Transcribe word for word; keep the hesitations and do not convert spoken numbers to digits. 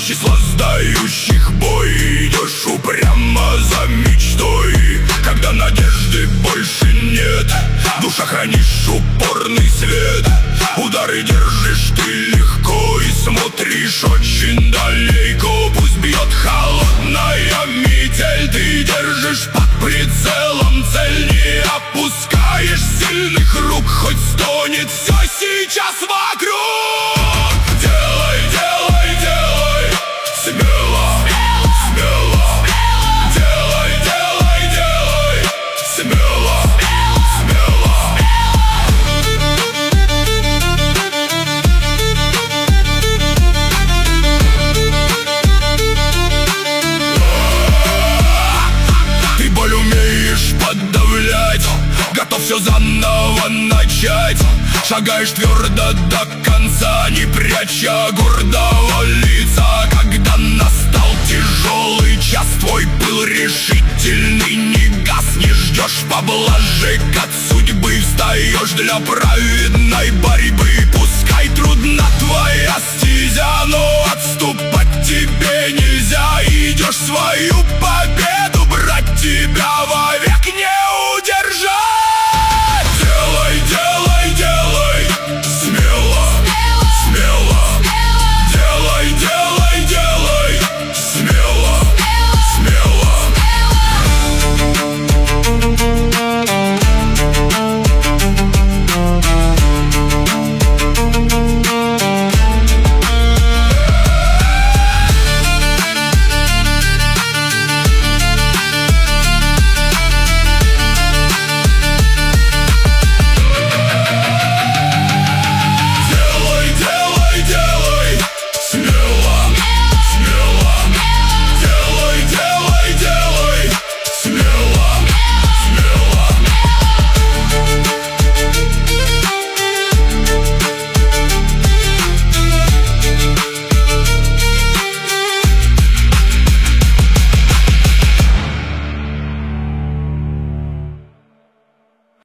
числа сдающих бой. Идешь упрямо за мечтой, когда надежды больше нет. Душа хранишь упорный свет. Удары держишь ты легко и смотришь очень далеко. Пусть бьет холодная метель, ты держишь под прицелом цель. Не опускаешь сильных рук, хоть стонет все сейчас вокруг. Делай, делай, делай, смело, смело. Делай, делай, делай, смело, смело. Ты боль умеешь подавлять, готов все заново начать. Шагаешь твердо до конца, не пряча гордого лица. Когда настал тяжелый час, твой был решительный, не гаснешь, ждешь поблажек от судьбы. Встаешь для праведной борьбы, пускай трудна твоя стезя, но